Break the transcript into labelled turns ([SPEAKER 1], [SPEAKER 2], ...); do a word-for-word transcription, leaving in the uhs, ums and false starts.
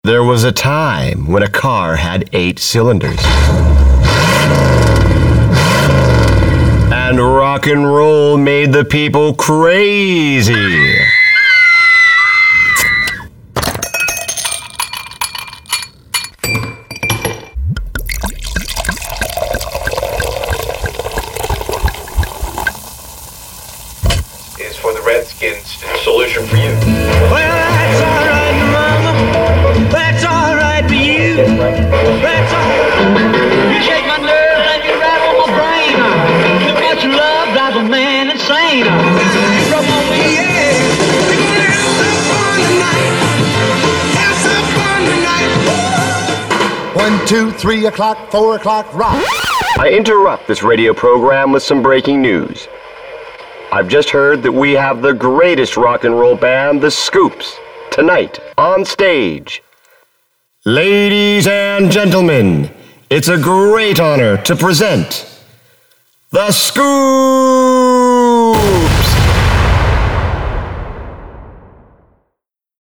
[SPEAKER 1] There was a time when a car had eight cylinders. And rock and roll made the people crazy.
[SPEAKER 2] Is for the Redskins solution for you.
[SPEAKER 3] Well, that's all right, mama. That's all right for you. That's all right. You shake my nerves and you rattle my brain. Too much love drives a man insane. From on me, yeah. We're gonna have some fun tonight. Have some fun tonight.
[SPEAKER 4] One, two, three o'clock, four o'clock, rock.
[SPEAKER 1] I interrupt this radio program with some breaking news. I've just heard that we have the greatest rock and roll band, the Scoops, tonight on stage. Ladies and gentlemen, it's a great honor to present the Scoops!